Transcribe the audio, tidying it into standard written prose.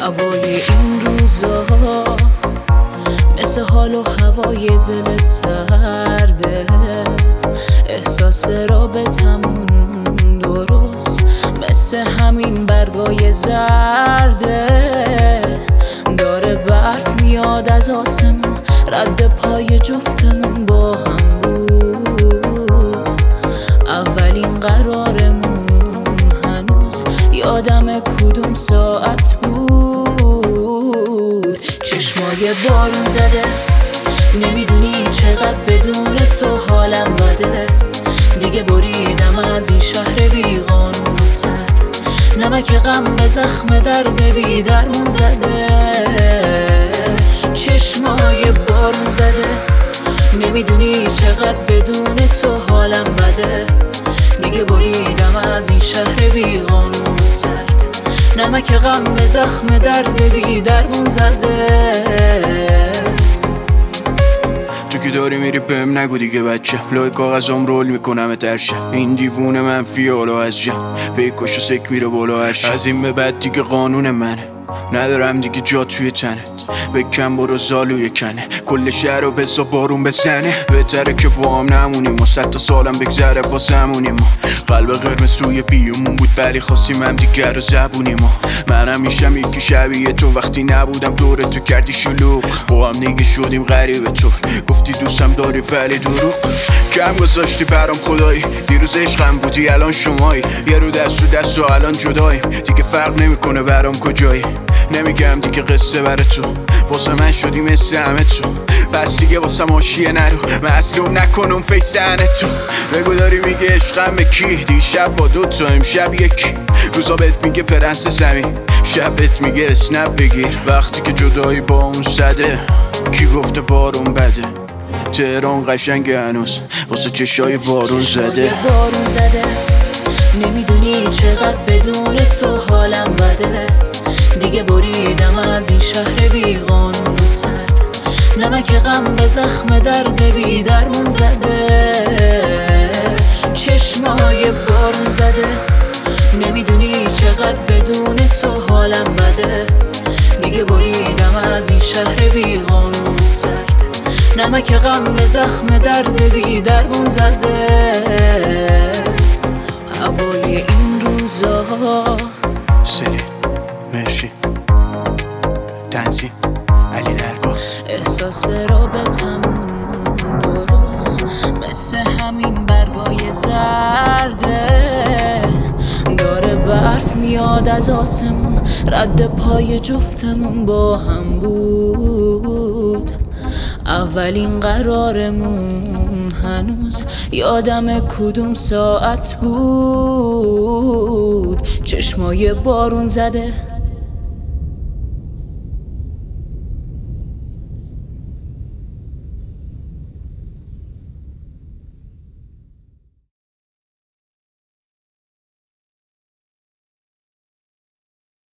هوای این روزا مثل حال و هوای دلت سرده، احساس رابطمون درست مثل همین برگای زرده. داره برف میاد از آسمون، رد پای جفتمون با هم بود. اولین قرارمون هنوز یادم کدوم ساعت بود. چشمای بارون زده، نمیدونی چقدر بدون تو حالم بده. دیگه بریدم از این شهر بیقانون و سرد، نمک غم به زخم درد بی درمون زده. چشمای بارون زده، نمیدونی چقدر بدون تو حالم بده. دیگه بریدم از این شهر بیقانون و سرد، نمک غم به زخم درد بی درمون زده. تو که داری میری بهم نگو دیگه بچه، لای کاغذام رول میکنم درشه. این دیوونه منفی حالا از جم پیکاش و سک میره بالا هرش. از این به بعد دیگه قانون منه، ندارم دیگه جا توی تنت. بکن برو زالوی کنه، کل شهر رو بزا بارون بزنه. بهتره که با هم نمونیم و 100 تا سالم بگذره با زمونیم. قلب قرمز روی بیومون بود ولی خواستیم هم دیگر رو زبونیم. منم میشم یکی شبیه تو، وقتی نبودم دور تو کردی شلوغ. با هم دیگه شدیم غریب تو، گفتی دوستم داری ولی دروغ. کم گذاشتی برام خدایی، دیروز عشقم بودی الان شمایی. یه رو دست و الان جداییم، دیگه فرق نمیکنه برام کجایی. نمیگم دیگه قصه بره تو، واسه من شدی مثل همه تو. پس دیگه واسه ماشیه نرو، مظلوم نکنم فیسن تو. بگو داری میگه عشقم به کی، دیشب با دوتا امشب یکی. روزا بهت میگه پرنس زمین، شب بهت میگه اسنپ بگیر. وقتی که جدایی با اون زده، کی گفته بارون بده. تهران قشنگه هنوز واسه چشای بارون زده. نمیدونی چقدر بدون تو حالم بده. دیگه بریدم از این شهر بیقانون و سرد، نمک غم به زخم درد بی درمون زده. چشمای بارون زده، نمیدونی چقدر بدون تو حالم بده. دیگه بریدم از این شهر بیقانون و سرد، نمک غم به زخم درد بی درمون زده. هوای این روزا سری مرشی تنظیم علی دربا، احساس رابطمون درست مثل همین برگای زرده. داره برف میاد از آسمون، رد پای جفتمون با هم بود. اولین قرارمون هنوز یادم کدوم ساعت بود. چشمای بارون زده،